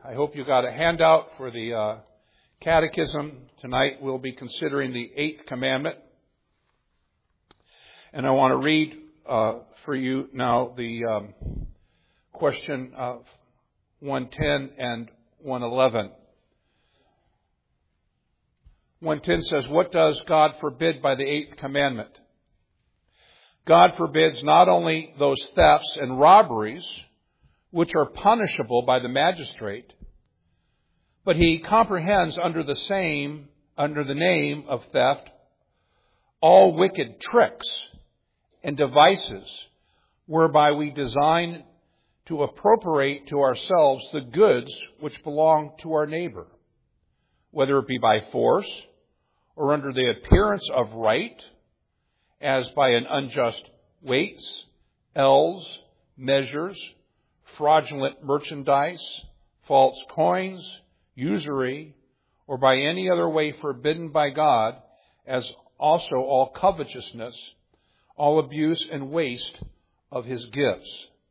I hope you got a handout for the catechism. Tonight we'll be considering the 8th commandment. And I want to read for you now the question of 110 and 111. 110 says, what does God forbid by the 8th commandment? God forbids not only those thefts and robberies which are punishable by the magistrate, but he comprehends under the name of theft all wicked tricks and devices whereby we design to appropriate to ourselves the goods which belong to our neighbor, whether it be by force or under the appearance of right, as by an unjust weights, ells, measures, fraudulent merchandise, false coins, usury, or by any other way forbidden by God, as also all covetousness, all abuse and waste of his gifts.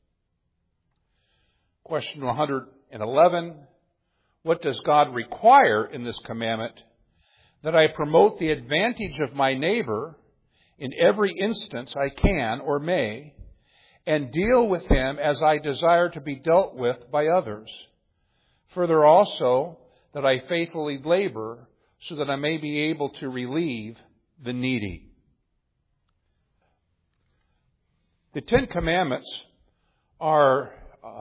Question 111, what does God require in this commandment? That I promote the advantage of my neighbor in every instance I can or may, and deal with him as I desire to be dealt with by others. Further also, that I faithfully labor so that I may be able to relieve the needy. The 10 Commandments are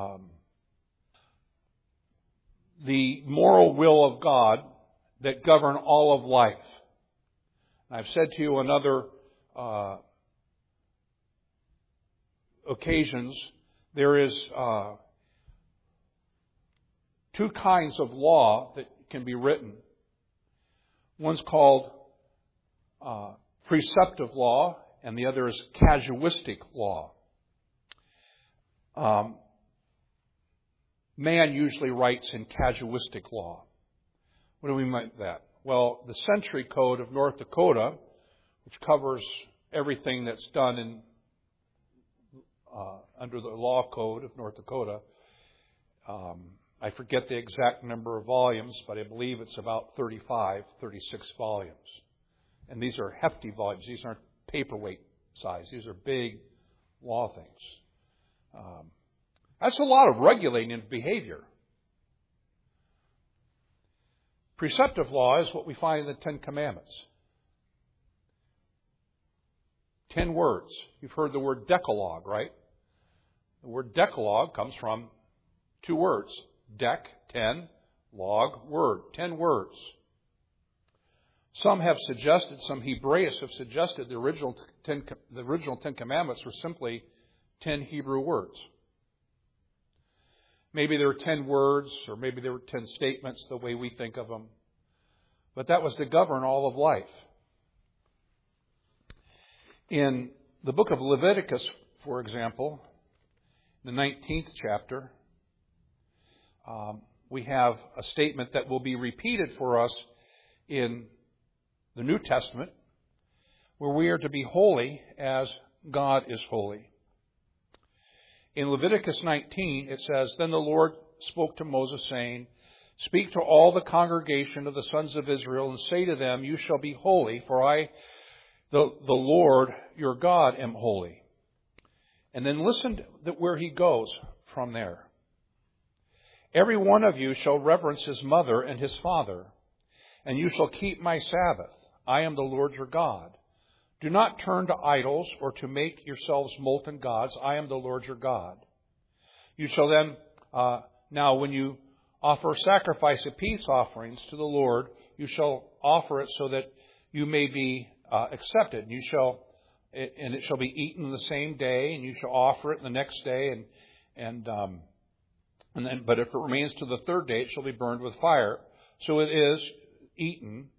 the moral will of God that govern all of life. I've said to you on other occasions, there is 2 kinds of law that can be written. One's called preceptive law, and the other is casuistic law. Man usually writes in casuistic law. What do we mean by that? Well, the Century Code of North Dakota, which covers everything that's done in under the law code of North Dakota, I forget the exact number of volumes, but I believe it's about 36 volumes. And these are hefty volumes. These aren't paperweight size. These are big law things. That's a lot of regulating in behavior. Preceptive law is what we find in the 10 Commandments. 10 words. You've heard the word Decalogue, right? The word Decalogue comes from 2 words. Dec, 10, log, word. 10 words. Some have suggested, some Hebraists have suggested the original 10 Commandments were simply 10 Hebrew words. Maybe there were 10 words, or maybe there were 10 statements, the way we think of them. But that was to govern all of life. In the book of Leviticus, for example, the 19th chapter, we have a statement that will be repeated for us in the New Testament, where we are to be holy as God is holy. In Leviticus 19, it says, Then the Lord spoke to Moses, saying, Speak to all the congregation of the sons of Israel, and say to them, You shall be holy, for I, the Lord your God, am holy. And then listen to where he goes from there. Every one of you shall reverence his mother and his father, and you shall keep my Sabbath. I am the Lord your God. Do not turn to idols or to make yourselves molten gods. I am the Lord your God. You shall then, now when you offer sacrifice of peace offerings to the Lord, you shall offer it so that you may be accepted. And it shall be eaten the same day, and you shall offer it the next day. But if it remains to the 3rd day, it shall be burned with fire. So it is eaten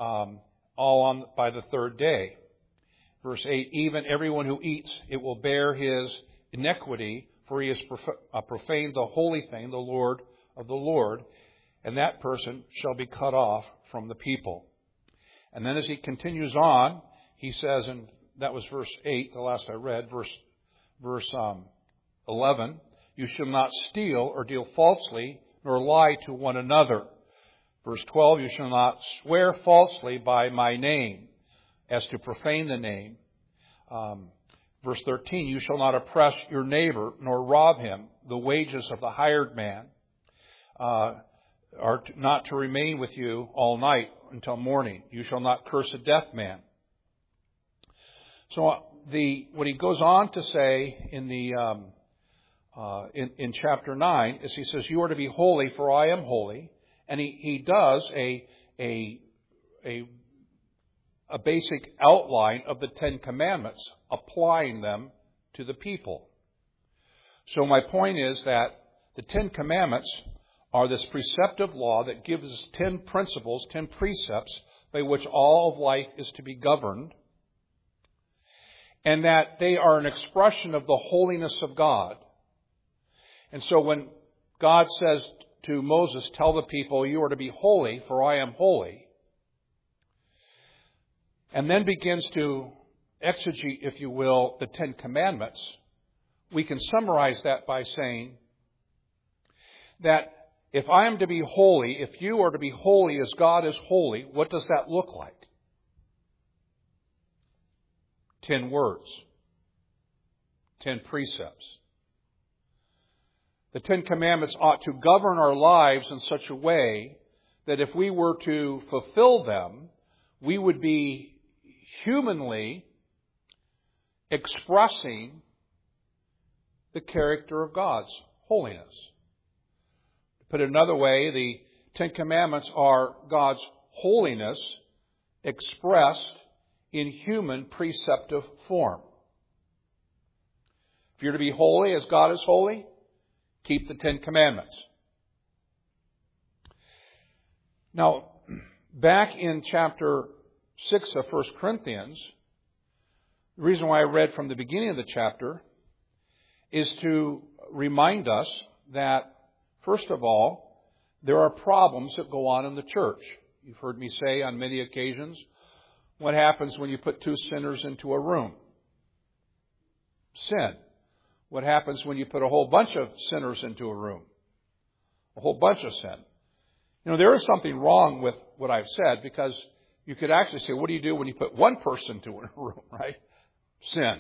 by the 3rd day. Verse 8, even everyone who eats, it will bear his iniquity, for he has profaned the holy thing, the Lord of the Lord, and that person shall be cut off from the people. And then as he continues on, he says, and that was verse 8, the last I read, verse 11, You shall not steal or deal falsely, nor lie to one another. Verse 12, you shall not swear falsely by my name, as to profane the name. Verse 13, you shall not oppress your neighbor, nor rob him. The wages of the hired man are not to remain with you all night until morning. You shall not curse a deaf man. So what he goes on to say in chapter 9 is he says, you are to be holy, for I am holy. And he does a basic outline of the Ten Commandments, applying them to the people. So my point is that the Ten Commandments are this preceptive law that gives us 10 principles, 10 precepts by which all of life is to be governed, and that they are an expression of the holiness of God. And so when God says to Moses, tell the people, you are to be holy, for I am holy, and then begins to exegete, if you will, the Ten Commandments, we can summarize that by saying that if I am to be holy, if you are to be holy as God is holy, what does that look like? 10 words. 10 precepts. The Ten Commandments ought to govern our lives in such a way that if we were to fulfill them, we would be humanly expressing the character of God's holiness. To put it another way, the Ten Commandments are God's holiness expressed in human preceptive form. If you're to be holy as God is holy, keep the Ten Commandments. Now, back in chapter 6 of 1 Corinthians, the reason why I read from the beginning of the chapter is to remind us that, first of all, there are problems that go on in the church. You've heard me say on many occasions, what happens when you put 2 sinners into a room? Sin. What happens when you put a whole bunch of sinners into a room? A whole bunch of sin. You know, there is something wrong with what I've said, because you could actually say, what do you do when you put one person into a room, right? Sin.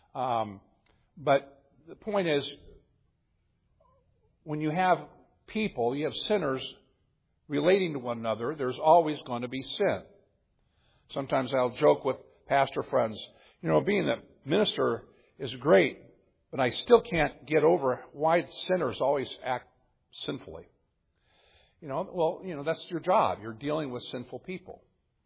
But the point is, when you have people, you have sinners relating to one another, there's always going to be sin. Sometimes I'll joke with pastor friends, you know, being a minister is great, but I still can't get over why sinners always act sinfully. You know, well, you know, that's your job. You're dealing with sinful people.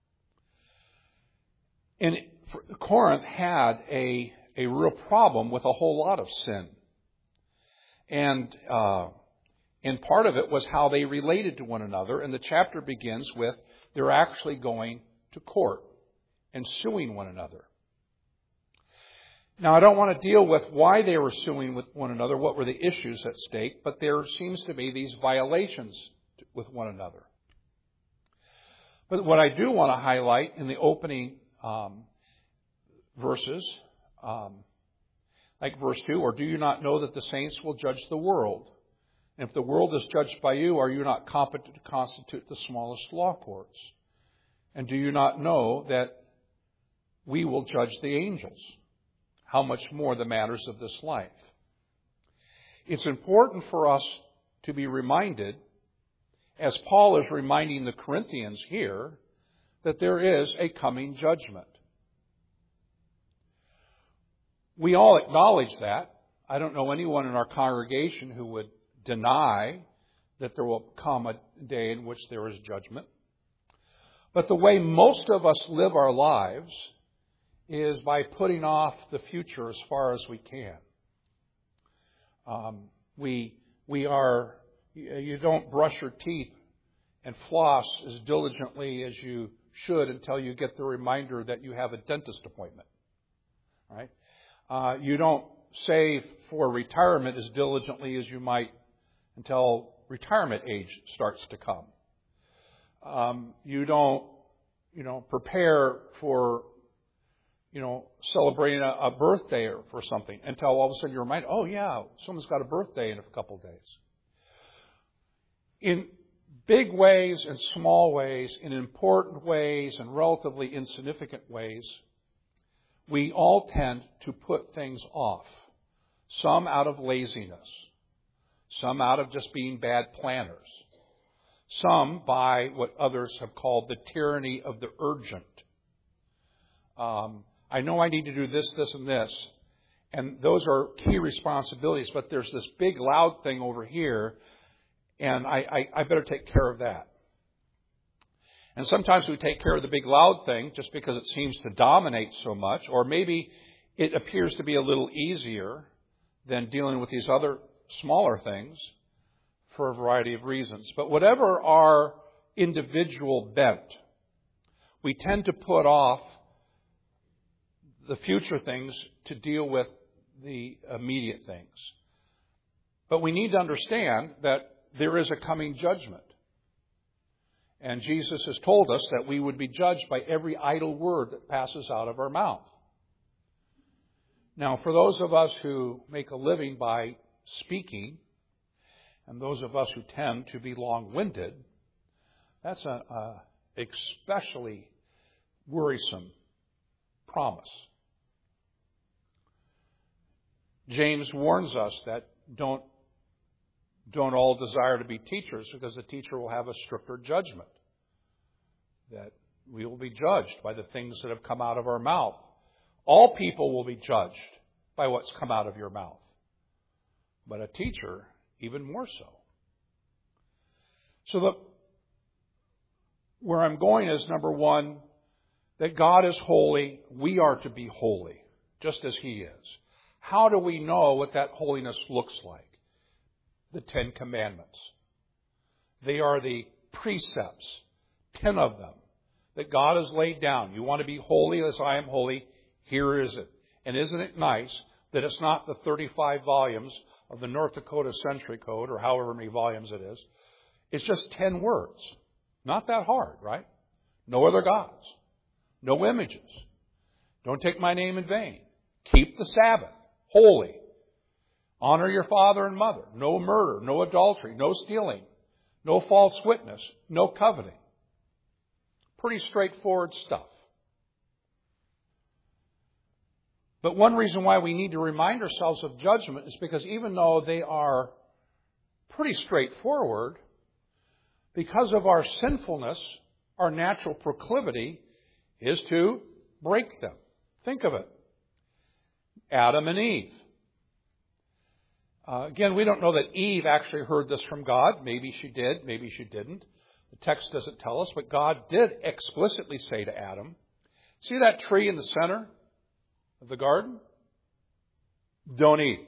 And Corinth had a real problem with a whole lot of sin. And part of it was how they related to one another. And the chapter begins with they're actually going to court and suing one another. Now, I don't want to deal with why they were suing with one another, what were the issues at stake, but there seems to be these violations with one another. But what I do want to highlight in the opening verses, like verse 2, or do you not know that the saints will judge the world? And if the world is judged by you, are you not competent to constitute the smallest law courts? And do you not know that we will judge the angels? How much more the matters of this life? It's important for us to be reminded, as Paul is reminding the Corinthians here, that there is a coming judgment. We all acknowledge that. I don't know anyone in our congregation who would deny that there will come a day in which there is judgment. But the way most of us live our lives is by putting off the future as far as we can. You don't brush your teeth and floss as diligently as you should until you get the reminder that you have a dentist appointment. Right? You don't save for retirement as diligently as you might until retirement age starts to come. You don't, prepare for, celebrating a birthday or for something until all of a sudden you're reminded, oh yeah, someone's got a birthday in a couple of days. In big ways and small ways, in important ways and relatively insignificant ways, we all tend to put things off. Some out of laziness. Some out of just being bad planners. Some by what others have called the tyranny of the urgent. I know I need to do this, this, and this. And those are key responsibilities. But there's this big loud thing over here. And I better take care of that. And sometimes we take care of the big loud thing just because it seems to dominate so much. Or maybe it appears to be a little easier than dealing with these other smaller things for a variety of reasons. But whatever our individual bent, we tend to put off the future things to deal with the immediate things. But we need to understand that there is a coming judgment. And Jesus has told us that we would be judged by every idle word that passes out of our mouth. Now, for those of us who make a living by speaking, and those of us who tend to be long-winded, that's an especially worrisome promise. James warns us that don't all desire to be teachers, because the teacher will have a stricter judgment. That we will be judged by the things that have come out of our mouth. All people will be judged by what's come out of your mouth. But a teacher, even more so. So where I'm going is, number one, that God is holy. We are to be holy, just as He is. How do we know what that holiness looks like? The 10 Commandments. They are the precepts, 10 of them, that God has laid down. You want to be holy as I am holy? Here is it. And isn't it nice that it's not the 35 volumes of the North Dakota Century Code, or however many volumes it is. It's just 10 words. Not that hard, right? No other gods. No images. Don't take my name in vain. Keep the Sabbath holy. Honor your father and mother. No murder, no adultery, no stealing, no false witness, no coveting. Pretty straightforward stuff. But one reason why we need to remind ourselves of judgment is because even though they are pretty straightforward, because of our sinfulness, our natural proclivity is to break them. Think of it. Adam and Eve. Again, we don't know that Eve actually heard this from God. Maybe she did, maybe she didn't. The text doesn't tell us, but God did explicitly say to Adam, see that tree in the center of the garden? Don't eat.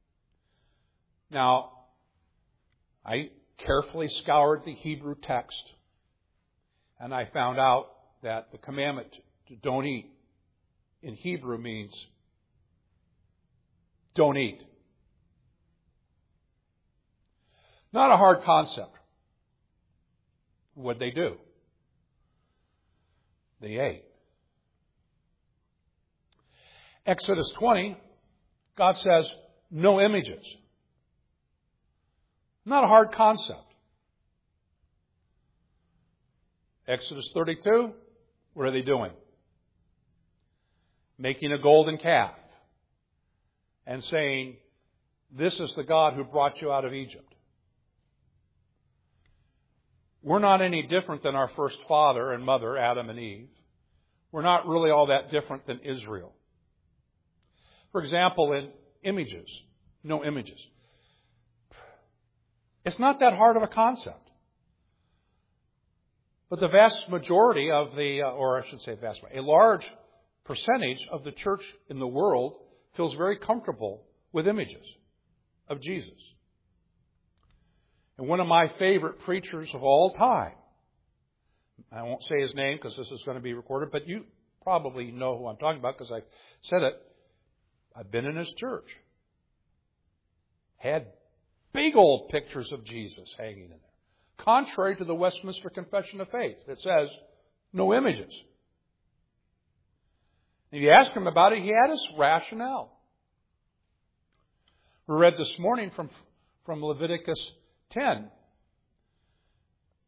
Now, I carefully scoured the Hebrew text, and I found out that the commandment to don't eat in Hebrew means don't eat. Not a hard concept. What'd they do? They ate. Exodus 20, God says, no images. Not a hard concept. Exodus 32, what are they doing? Making a golden calf and saying, this is the God who brought you out of Egypt. We're not any different than our first father and mother, Adam and Eve. We're not really all that different than Israel. For example, in images, no images. It's not that hard of a concept. But the vast majority of a large percentage of the church in the world feels very comfortable with images of Jesus. And one of my favorite preachers of all time, I won't say his name because this is going to be recorded, but you probably know who I'm talking about because I said it. I've been in his church. Had big old pictures of Jesus hanging in there. Contrary to the Westminster Confession of Faith, it says no images. If you ask him about it, he had his rationale. We read this morning from Leviticus 10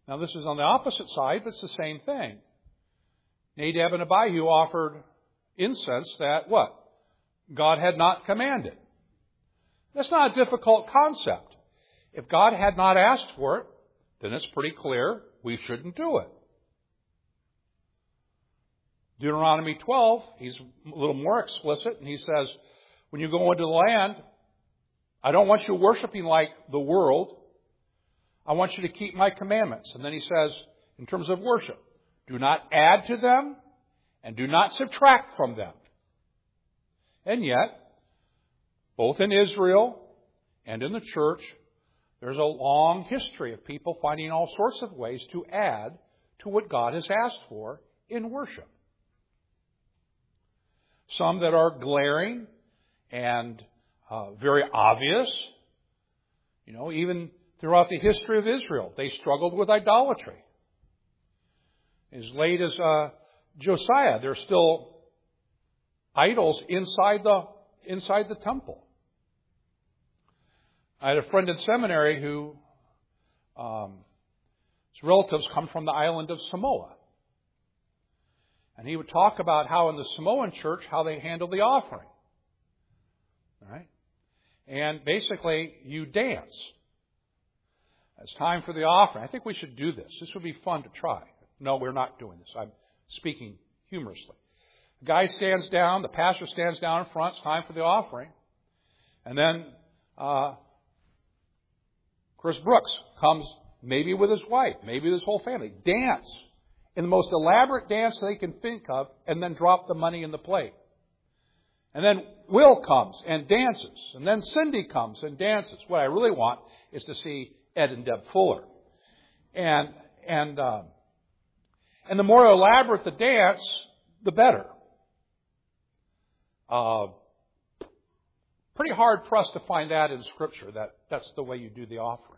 Now this is on the opposite side, but it's the same thing. Nadab and Abihu offered incense that what? God had not commanded. That's not a difficult concept. If God had not asked for it, then it's pretty clear we shouldn't do it. Deuteronomy 12, he's a little more explicit, and he says, when you go into the land, I don't want you worshiping like the world. I want you to keep my commandments. And then he says, in terms of worship, do not add to them and do not subtract from them. And yet, both in Israel and in the church, there's a long history of people finding all sorts of ways to add to what God has asked for in worship. Some that are glaring and very obvious. You know, even throughout the history of Israel, they struggled with idolatry. As late as Josiah, there's still idols inside the temple. I had a friend in seminary who his relatives come from the island of Samoa. And he would talk about how in the Samoan church, how they handle the offering. All right? And basically, you dance. It's time for the offering. I think we should do this. This would be fun to try. No, we're not doing this. I'm speaking humorously. The guy stands down. The pastor stands down in front. It's time for the offering. And then Chris Brooks comes maybe with his wife, maybe with his whole family. Dance in the most elaborate dance they can think of, and then drop the money in the plate. And then Will comes and dances. And then Cindy comes and dances. What I really want is to see Ed and Deb Fuller. And the more elaborate the dance, the better. Pretty hard pressed to find that in Scripture, that's the way you do the offering.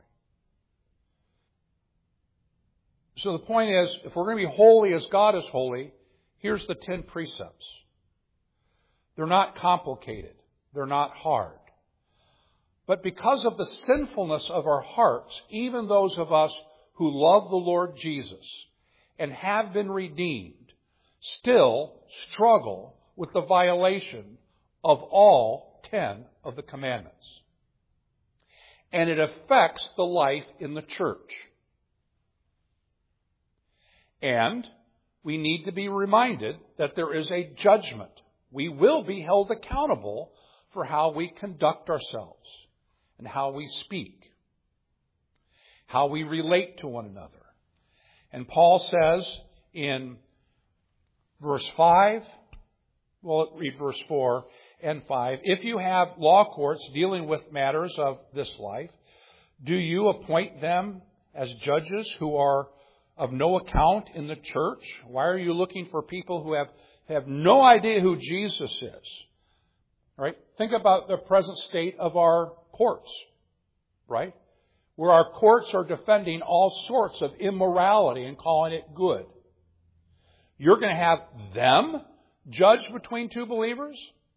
So the point is, if we're going to be holy as God is holy, here's the 10 precepts. They're not complicated. They're not hard. But because of the sinfulness of our hearts, even those of us who love the Lord Jesus and have been redeemed, still struggle with the violation of all 10 of the commandments. And it affects the life in the church. And we need to be reminded that there is a judgment. We will be held accountable for how we conduct ourselves and how we speak, how we relate to one another. And Paul says in verse 5, well, read verse 4 and 5, if you have law courts dealing with matters of this life, do you appoint them as judges who are of no account in the church? Why are you looking for people who have no idea who Jesus is? Right? Think about the present state of our courts, right? Where our courts are defending all sorts of immorality and calling it good. You're going to have them judge between two believers?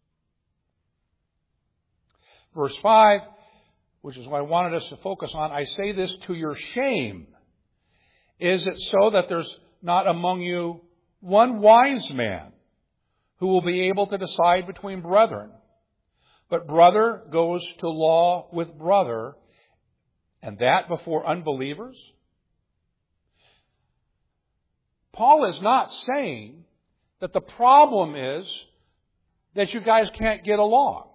Verse 5, which is what I wanted us to focus on, I say this to your shame. Is it so that there's not among you one wise man who will be able to decide between brethren? But brother goes to law with brother, and that before unbelievers? Paul is not saying that the problem is that you guys can't get along.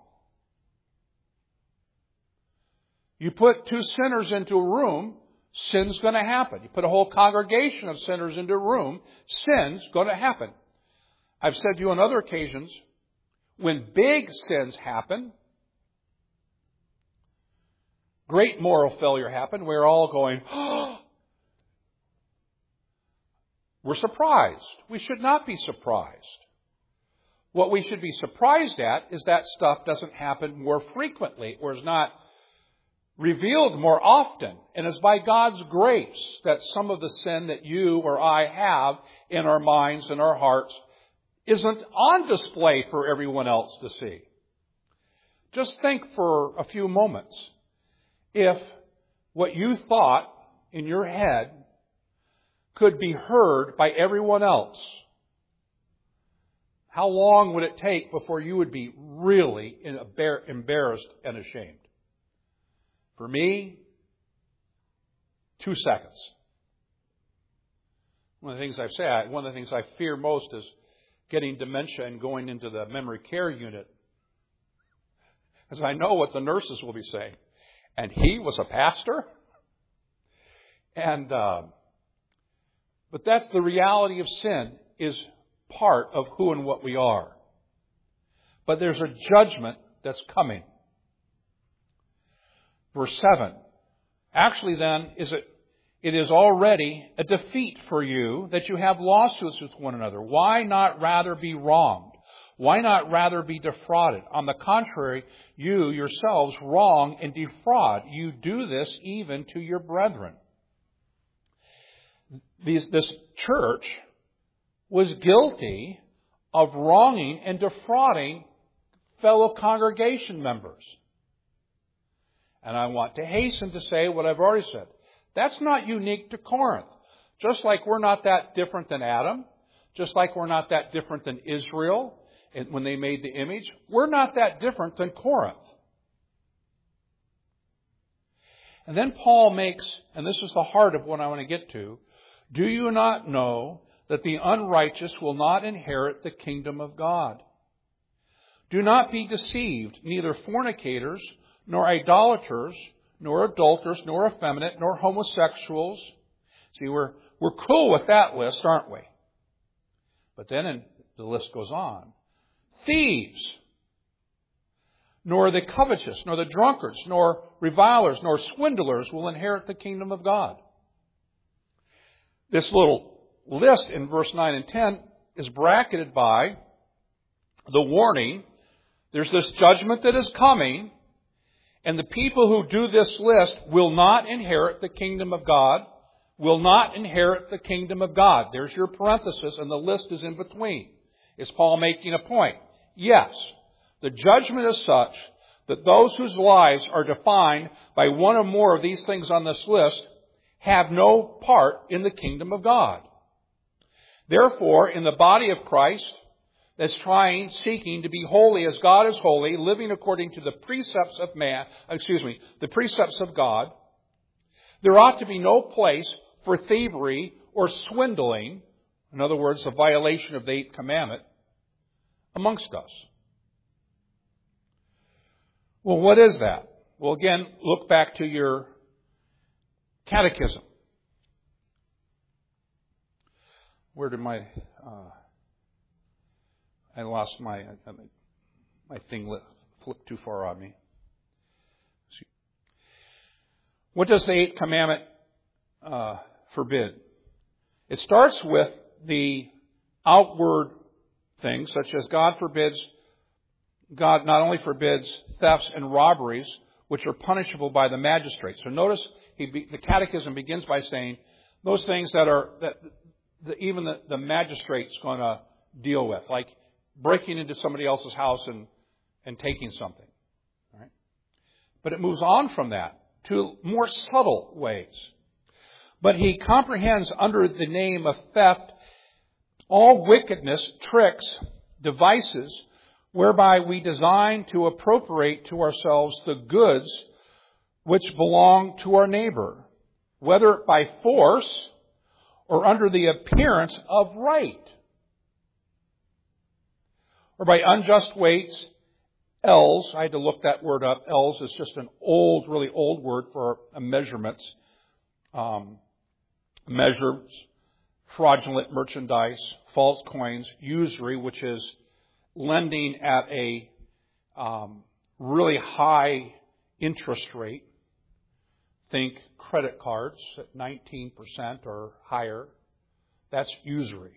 You put two sinners into a room, sin's going to happen. You put a whole congregation of sinners into a room, sin's going to happen. I've said to you on other occasions, when big sins happen, great moral failure happen, we're all going, oh, we're surprised. We should not be surprised. What we should be surprised at is that stuff doesn't happen more frequently or is not revealed more often. And it's by God's grace that some of the sin that you or I have in our minds and our hearts isn't on display for everyone else to see. Just think for a few moments if what you thought in your head could be heard by everyone else, how long would it take before you would be really embarrassed and ashamed? For me, 2 seconds. One of the things I fear most is getting dementia and going into the memory care unit, as I know what the nurses will be saying. And he was a pastor? But that's the reality of sin, is part of who and what we are. But there's a judgment that's coming. Verse 7. Actually then, it is already a defeat for you that you have lawsuits with one another. Why not rather be wronged? Why not rather be defrauded? On the contrary, you yourselves wrong and defraud. You do this even to your brethren. This church was guilty of wronging and defrauding fellow congregation members. And I want to hasten to say what I've already said. That's not unique to Corinth. Just like we're not that different than Adam, just like we're not that different than Israel when they made the image, we're not that different than Corinth. And then Paul makes, and this is the heart of what I want to get to, do you not know that the unrighteous will not inherit the kingdom of God? Do not be deceived, neither fornicators, nor idolaters, nor adulterers, nor effeminate, nor homosexuals. See, we're cool with that list, aren't we? But then the list goes on. Thieves, nor the covetous, nor the drunkards, nor revilers, nor swindlers will inherit the kingdom of God. This little list in verse 9 and 10 is bracketed by the warning. There's this judgment that is coming, and the people who do this list will not inherit the kingdom of God, will not inherit the kingdom of God. There's your parenthesis, and the list is in between. Is Paul making a point? Yes. The judgment is such that those whose lives are defined by one or more of these things on this list have no part in the kingdom of God. Therefore, in the body of Christ that's seeking to be holy as God is holy, living according to the precepts of the precepts of God, there ought to be no place for thievery or swindling, in other words, a violation of the 8th commandment, amongst us. Well, what is that? Well, again, look back to your catechism. Where did I lost my thing flipped too far on me. What does the 8th commandment forbid? It starts with the outward things, such as God not only forbids thefts and robberies, which are punishable by the magistrate. So notice the catechism begins by saying those things that even the magistrate's going to deal with, like breaking into somebody else's house and taking something. All right? But it moves on from that to more subtle ways. But he comprehends under the name of theft all wickedness, tricks, devices, whereby we design to appropriate to ourselves the goods which belong to our neighbor, whether by force or under the appearance of right, or by unjust weights, ells. I had to look that word up. Ells is just an really old word for measurements. Measures, fraudulent merchandise, false coins, usury, which is lending at a really high interest rate. Think credit cards at 19% or higher. That's usury.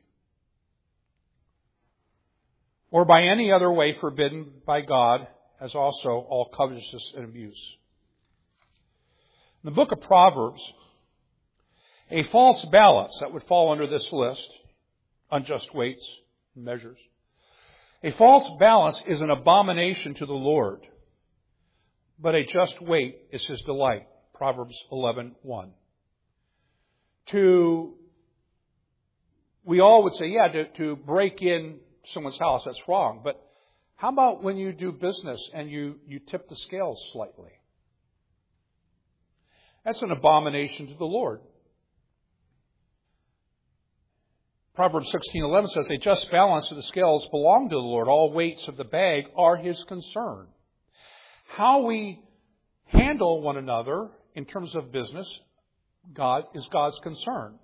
Or by any other way forbidden by God, as also all covetousness and abuse. In the book of Proverbs, a false balance that would fall under this list, unjust weights, measures. A false balance is an abomination to the Lord, but a just weight is His delight. Proverbs 11:1. To we all would say, yeah, to break in someone's house, that's wrong. But how about when you do business and you tip the scales slightly? That's an abomination to the Lord. Proverbs 16:11 says, a just balance of the scales belong to the Lord. All weights of the bag are His concern. How we handle one another in terms of business, is God's concern.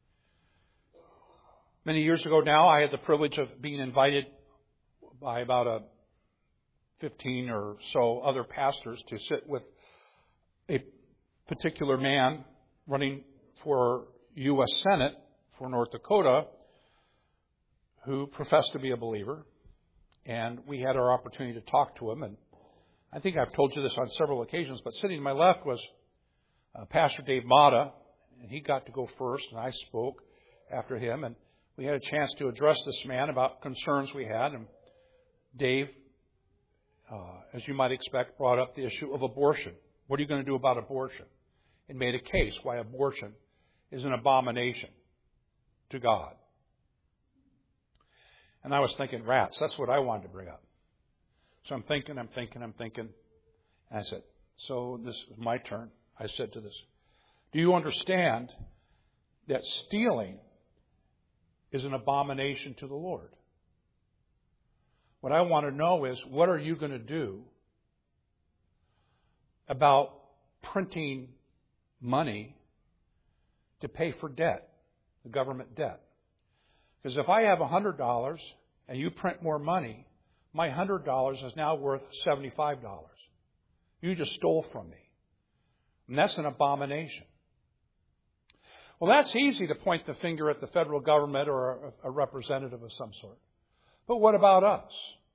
Many years ago now, I had the privilege of being invited by about 15 or so other pastors to sit with a particular man running for U.S. Senate for North Dakota who professed to be a believer. And we had our opportunity to talk to him. And I think I've told you this on several occasions, but sitting to my left was Pastor Dave Mata, and he got to go first, and I spoke after him. And we had a chance to address this man about concerns we had. And Dave, as you might expect, brought up the issue of abortion. What are you going to do about abortion? And made a case why abortion is an abomination to God. And I was thinking, rats, that's what I wanted to bring up. So I'm thinking. And I said, so this is my turn. I said to this, do you understand that stealing is an abomination to the Lord? What I want to know is, what are you going to do about printing money to pay for debt, the government debt? Because if I have $100 and you print more money, my $100 is now worth $75. You just stole from me. And that's an abomination. Well, that's easy to point the finger at the federal government or a representative of some sort. But what about us?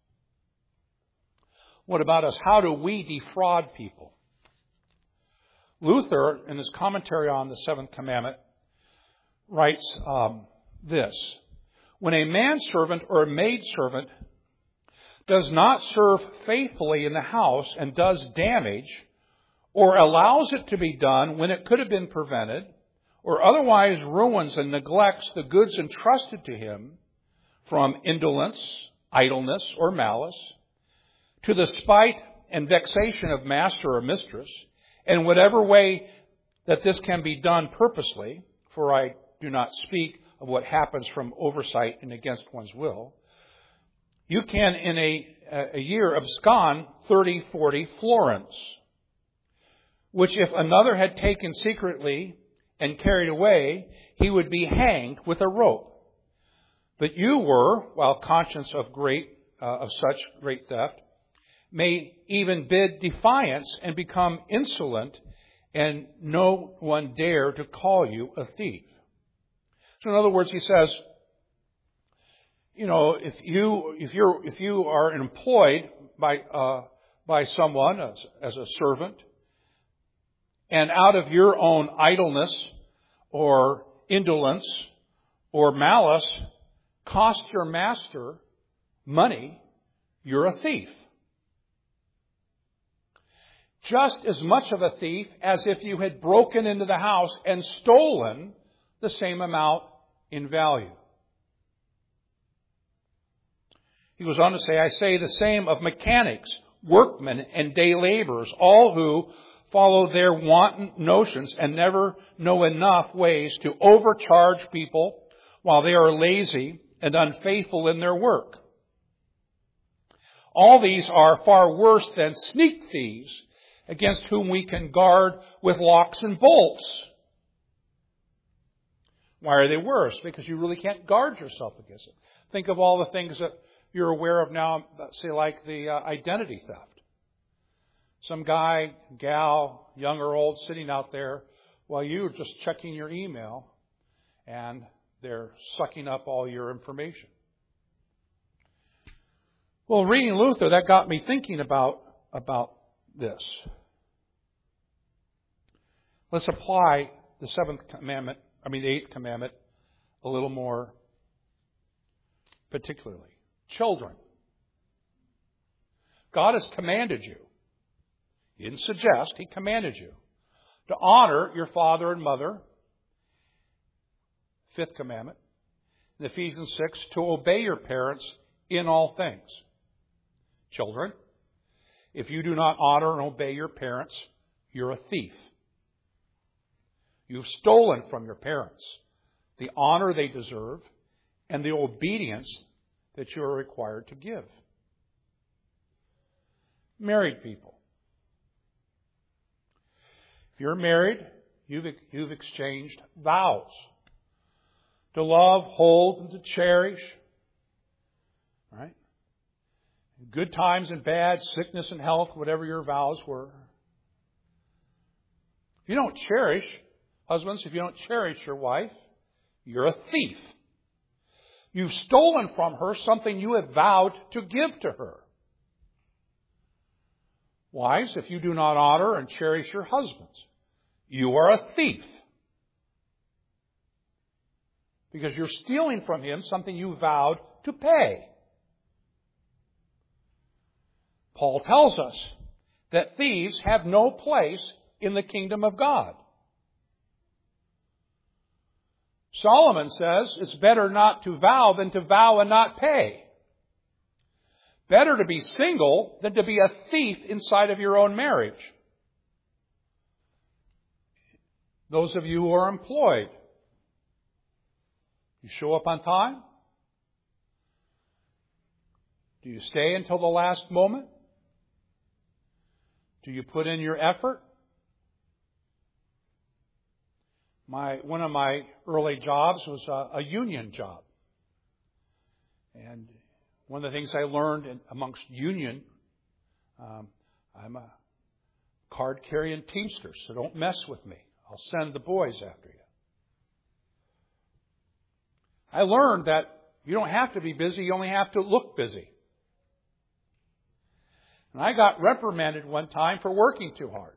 What about us? How do we defraud people? Luther, in his commentary on the Seventh Commandment, writes this. When a manservant or a maidservant does not serve faithfully in the house and does damage, or allows it to be done when it could have been prevented, or otherwise ruins and neglects the goods entrusted to him from indolence, idleness, or malice, to the spite and vexation of master or mistress, in whatever way that this can be done purposely, for I do not speak of what happens from oversight and against one's will, you can in a year abscond 30, 40 florins, which if another had taken secretly and carried away, he would be hanged with a rope. But you were, while conscious of such great theft, may even bid defiance and become insolent, and no one dare to call you a thief. So in other words, he says, if you are employed by someone as a servant, and out of your own idleness or indolence or malice cost your master money, you're a thief. Just as much of a thief as if you had broken into the house and stolen the same amount in value. He goes on to say, I say the same of mechanics, workmen, and day laborers, all who follow their wanton notions and never know enough ways to overcharge people while they are lazy and unfaithful in their work. All these are far worse than sneak thieves, against whom we can guard with locks and bolts. Why are they worse? Because you really can't guard yourself against it. Think of all the things that you're aware of now, say like the identity theft. Some guy, gal, young or old, sitting out there while you're just checking your email, and they're sucking up all your information. Well, reading Luther, that got me thinking about this. Let's apply the eighth commandment a little more particularly. Children. God has commanded you. He didn't suggest, He commanded you to honor your father and mother. Fifth commandment. in Ephesians 6, to obey your parents in all things. Children, if you do not honor and obey your parents, you're a thief. You've stolen from your parents the honor they deserve and the obedience that you are required to give. Married people. If you're married, you've exchanged vows to love, hold, and to cherish. Right? Good times and bad, sickness and health, whatever your vows were. If you don't cherish, husbands, if you don't cherish your wife, you're a thief. You've stolen from her something you have vowed to give to her. Wives, if you do not honor and cherish your husbands, you are a thief. Because you're stealing from him something you vowed to pay. Paul tells us that thieves have no place in the kingdom of God. Solomon says it's better not to vow than to vow and not pay. Better to be single than to be a thief inside of your own marriage. Those of you who are employed, you show up on time? Do you stay until the last moment? Do you put in your effort? One of my early jobs was a union job. And one of the things I learned amongst union, I'm a card-carrying teamster, so don't mess with me. I'll send the boys after you. I learned that you don't have to be busy, you only have to look busy. And I got reprimanded one time for working too hard.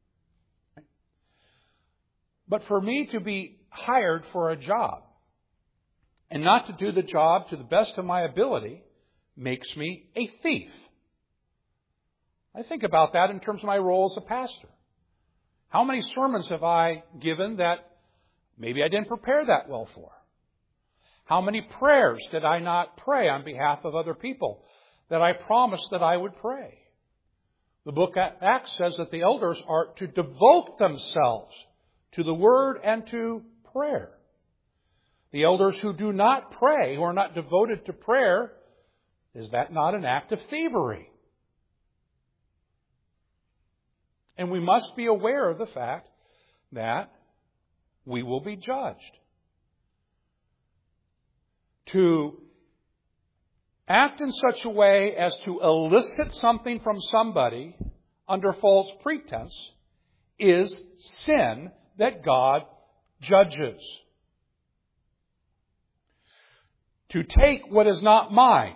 But for me to be hired for a job and not to do the job to the best of my ability makes me a thief. I think about that in terms of my role as a pastor. How many sermons have I given that maybe I didn't prepare that well for? How many prayers did I not pray on behalf of other people that I promised that I would pray? The book of Acts says that the elders are to devote themselves to the Word and to prayer. The elders who do not pray, who are not devoted to prayer, is that not an act of thievery? And we must be aware of the fact that we will be judged. To act in such a way as to elicit something from somebody under false pretense is sin that God judges. To take what is not mine.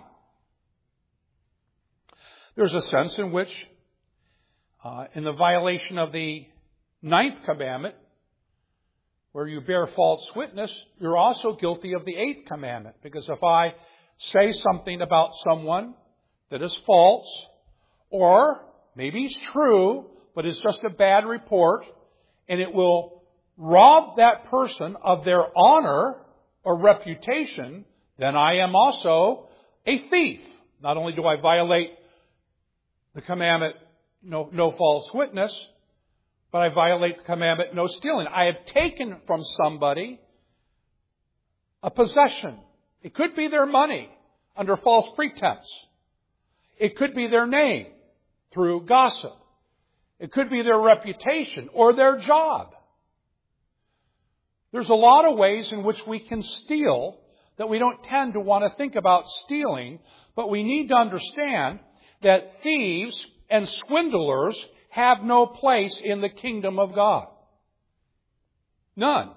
There's a sense in which, in the violation of the 9th commandment, where you bear false witness, you're also guilty of the 8th commandment. Because if I say something about someone that is false, or maybe it's true, but it's just a bad report, and it will rob that person of their honor or reputation, then I am also a thief. Not only do I violate the commandment, no false witness, but I violate the commandment, no stealing. I have taken from somebody a possession. It could be their money under false pretense. It could be their name through gossip. It could be their reputation or their job. There's a lot of ways in which we can steal that we don't tend to want to think about stealing, but we need to understand that thieves and swindlers have no place in the kingdom of God. None.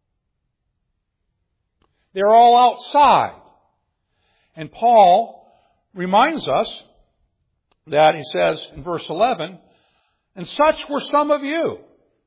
They're all outside. And Paul reminds us that he says in verse 11, and such were some of you.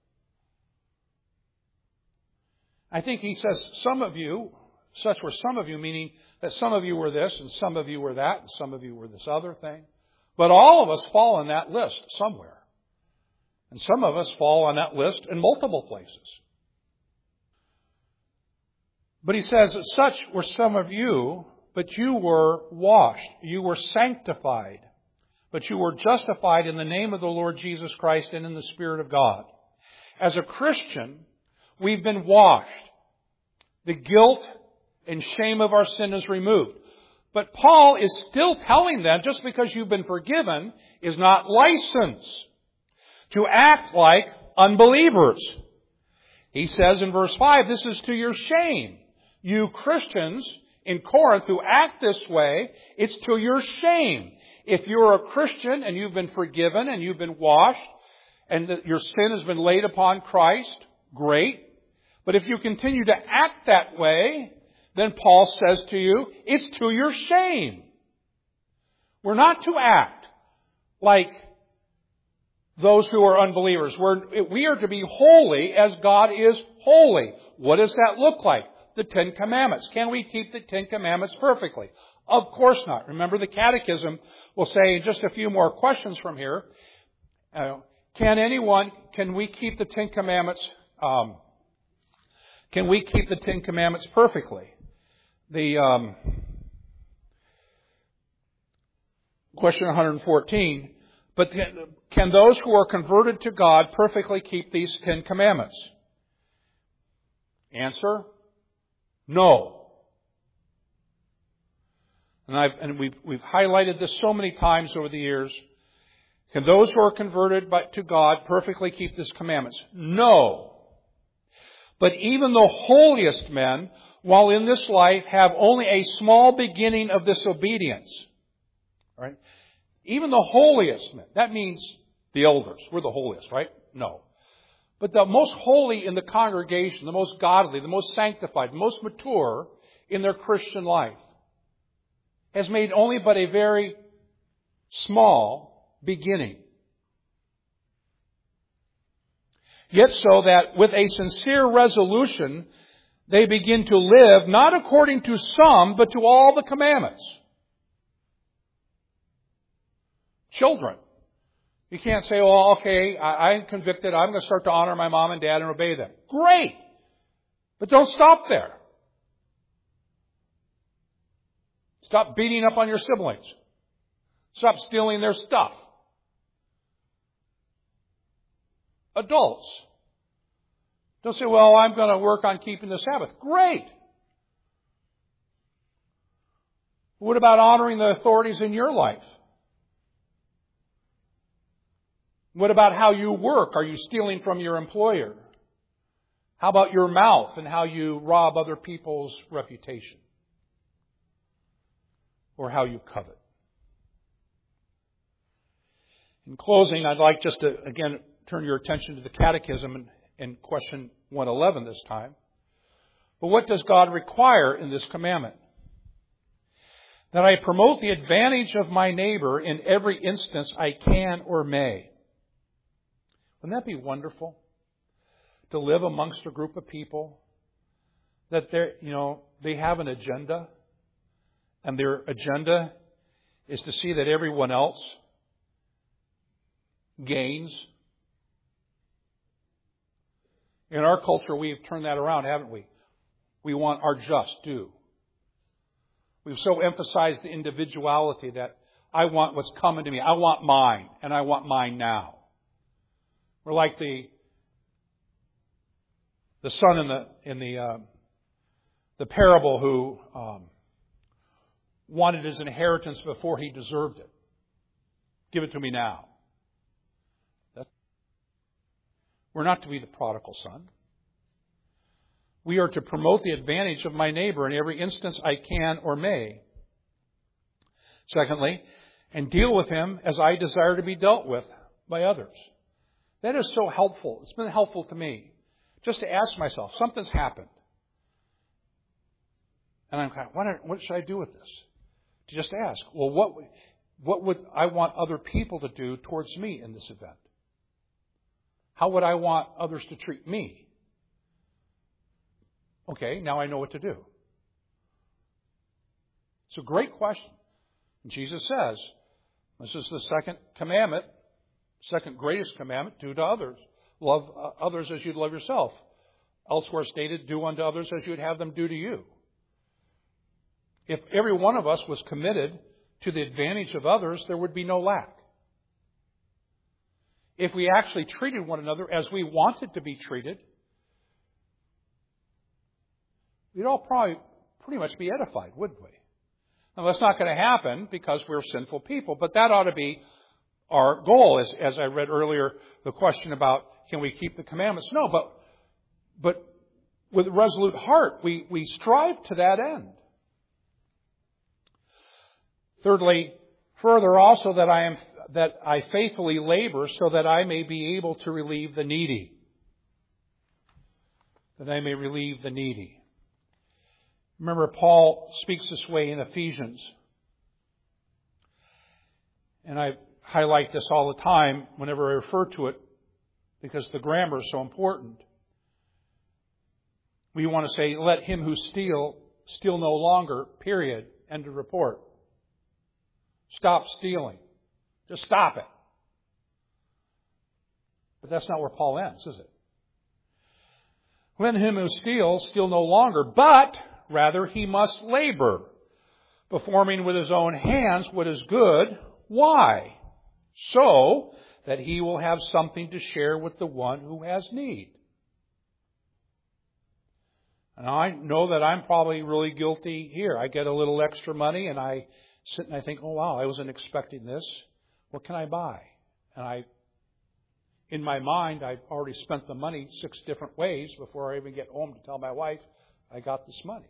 I think he says some of you, such were some of you, meaning that some of you were this and some of you were that and some of you were this other thing. But all of us fall on that list somewhere. And some of us fall on that list in multiple places. But he says, such were some of you, but you were washed, you were sanctified, but you were justified in the name of the Lord Jesus Christ and in the Spirit of God. As a Christian, we've been washed. The guilt and shame of our sin is removed. But Paul is still telling them, just because you've been forgiven is not license to act like unbelievers. He says in verse 5, this is to your shame. You Christians in Corinth who act this way, it's to your shame. If you're a Christian and you've been forgiven and you've been washed and that your sin has been laid upon Christ, great. But if you continue to act that way, then Paul says to you, it's to your shame. We're not to act like those who are unbelievers. We are to be holy as God is holy. What does that look like? The Ten Commandments. Can we keep the Ten Commandments perfectly? Of course not. Remember, the Catechism will say in just a few more questions from here, can we keep the Ten Commandments, can we keep the Ten Commandments perfectly? The question 114, but can those who are converted to God perfectly keep these Ten Commandments? Answer, no. And we've highlighted this so many times over the years. Can those who are converted to God perfectly keep these commandments? No. But even the holiest men, while in this life, have only a small beginning of this obedience. All right? Even the holiest men. That means the elders. We're the holiest, right? No. But the most holy in the congregation, the most godly, the most sanctified, the most mature in their Christian life, has made only but a very small beginning. Yet so that with a sincere resolution, they begin to live not according to some, but to all the commandments. Children. You can't say, oh, okay, I'm convicted. I'm going to start to honor my mom and dad and obey them. Great. But don't stop there. Stop beating up on your siblings. Stop stealing their stuff. Adults. Don't say, well, I'm going to work on keeping the Sabbath. Great. What about honoring the authorities in your life? What about how you work? Are you stealing from your employer? How about your mouth and how you rob other people's reputation? Or how you covet? In closing, I'd like just to, again, turn your attention to the Catechism in question 111 this time. But what does God require in this commandment? That I promote the advantage of my neighbor in every instance I can or may. Wouldn't that be wonderful? To live amongst a group of people that they have an agenda, and their agenda is to see that everyone else gains. In our culture, we've turned that around, haven't we? We want our just due. We've so emphasized the individuality that I want what's coming to me. I want mine, and I want mine now. We're like the son in the parable who wanted his inheritance before he deserved it. Give it to me now. We're not to be the prodigal son. We are to promote the advantage of my neighbor in every instance I can or may. Secondly, and deal with him as I desire to be dealt with by others. That is so helpful. It's been helpful to me just to ask myself, something's happened. And I'm kind of, what should I do with this? To just ask, well, what would I want other people to do towards me in this event? How would I want others to treat me? Okay, now I know what to do. It's a great question. Jesus says, this is the second commandment, second greatest commandment, do to others. Love others as you'd love yourself. elsewhere stated, do unto others as you would have them do to you. If every one of us was committed to the advantage of others, there would be no lack. If we actually treated one another as we wanted to be treated, we'd all probably pretty much be edified, wouldn't we? Now, that's not going to happen because we're sinful people, but that ought to be our goal. As I read earlier, the question about can we keep the commandments? No, but with a resolute heart, we strive to that end. Thirdly, further also that I faithfully labor so that I may be able to relieve the needy. That I may relieve the needy. Remember, Paul speaks this way in Ephesians. And I highlight this all the time whenever I refer to it because the grammar is so important. We want to say, let him who steal no longer, period, end of report. Stop stealing. Just stop it. But that's not where Paul ends, is it? Let him who steals steal no longer, but rather he must labor, performing with his own hands what is good. Why? So that he will have something to share with the one who has need. And I know that I'm probably really guilty here. I get a little extra money and I sit and I think, oh wow, I wasn't expecting this. What can I buy? And in my mind, I've already spent the money 6 different ways before I even get home to tell my wife I got this money.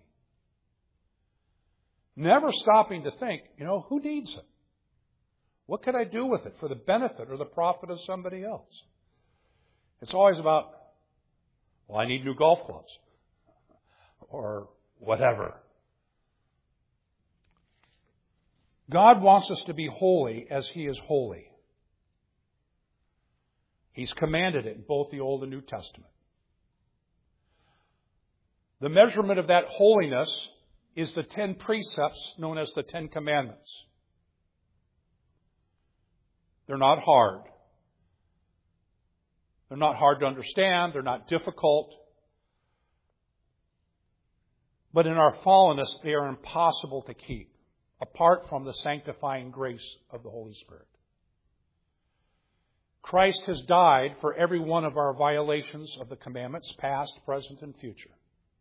Never stopping to think, who needs it? What could I do with it for the benefit or the profit of somebody else? It's always about, I need new golf clubs. Or whatever. God wants us to be holy as He is holy. He's commanded it in both the Old and New Testament. The measurement of that holiness is the 10 precepts known as the 10 Commandments. They're not hard. They're not hard to understand. They're not difficult. But in our fallenness, they are impossible to keep, apart from the sanctifying grace of the Holy Spirit. Christ has died for every one of our violations of the commandments, past, present, and future.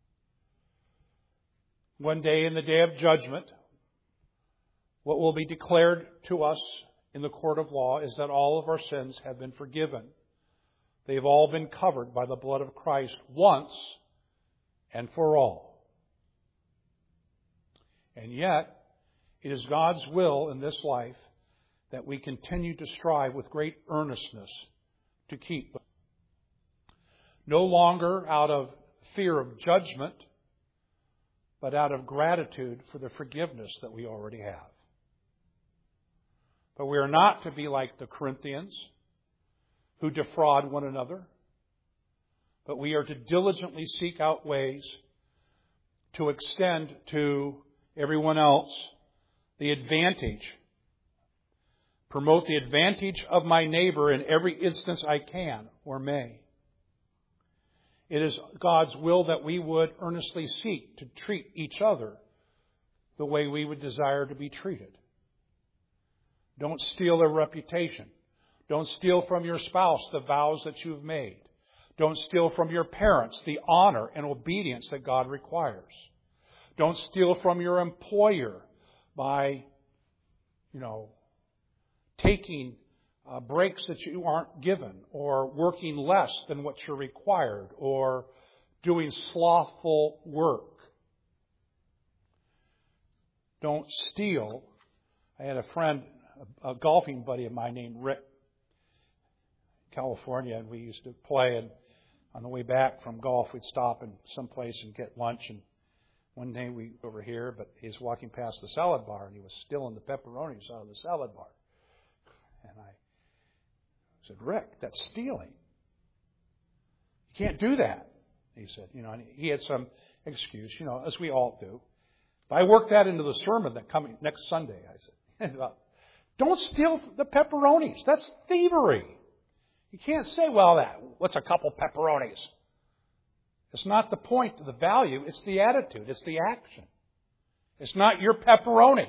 One day in the day of judgment, what will be declared to us in the court of law is that all of our sins have been forgiven. They've all been covered by the blood of Christ once and for all. And yet, it is God's will in this life that we continue to strive with great earnestness to keep them. No longer out of fear of judgment, but out of gratitude for the forgiveness that we already have. But we are not to be like the Corinthians who defraud one another, but we are to diligently seek out ways to extend to everyone else the advantage, promote the advantage of my neighbor in every instance I can or may. It is God's will that we would earnestly seek to treat each other the way we would desire to be treated. Don't steal their reputation. Don't steal from your spouse the vows that you've made. Don't steal from your parents the honor and obedience that God requires. Don't steal from your employer by, taking breaks that you aren't given, or working less than what you're required, or doing slothful work. Don't steal. I had a friend, a golfing buddy of mine named Rick, California, and we used to play, and on the way back from golf we'd stop in some place and get lunch, and one day we were over here, but he was walking past the salad bar and he was stealing the pepperonis out of the salad bar. And I said, Rick, that's stealing. You can't do that. He said, and he had some excuse, as we all do. But I worked that into the sermon that coming next Sunday. I said, don't steal the pepperonis. That's thievery. You can't say, what's a couple pepperonis? It's not the point, the value, it's the attitude, it's the action. It's not your pepperoni.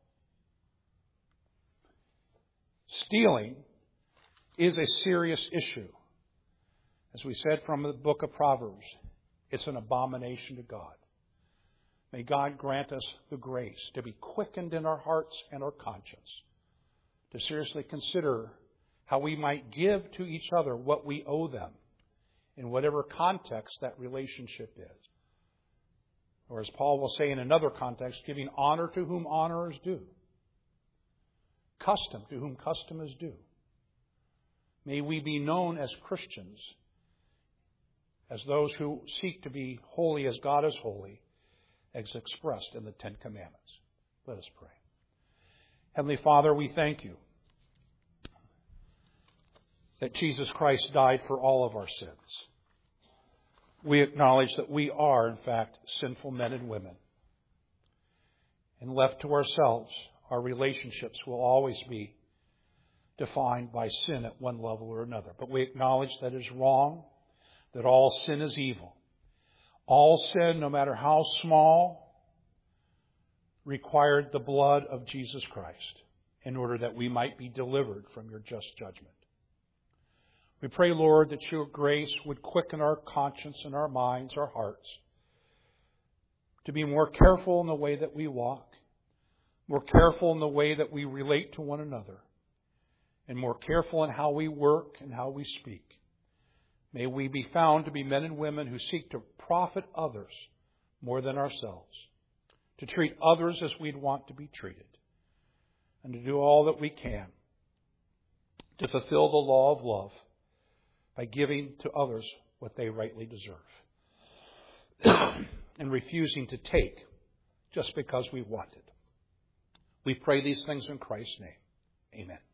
Stealing is a serious issue. As we said from the book of Proverbs, it's an abomination to God. May God grant us the grace to be quickened in our hearts and our conscience, to seriously consider how we might give to each other what we owe them, in whatever context that relationship is. Or as Paul will say in another context, giving honor to whom honor is due. Custom to whom custom is due. May we be known as Christians, as those who seek to be holy as God is holy, as expressed in the Ten Commandments. Let us pray. Heavenly Father, we thank you that Jesus Christ died for all of our sins. We acknowledge that we are, in fact, sinful men and women. And left to ourselves, our relationships will always be defined by sin at one level or another. But we acknowledge that is wrong, that all sin is evil. All sin, no matter how small, required the blood of Jesus Christ in order that we might be delivered from your just judgment. We pray, Lord, that your grace would quicken our conscience and our minds, our hearts, to be more careful in the way that we walk, more careful in the way that we relate to one another, and more careful in how we work and how we speak. May we be found to be men and women who seek to profit others more than ourselves, to treat others as we'd want to be treated, and to do all that we can to fulfill the law of love by giving to others what they rightly deserve and refusing to take just because we want it. We pray these things in Christ's name. Amen.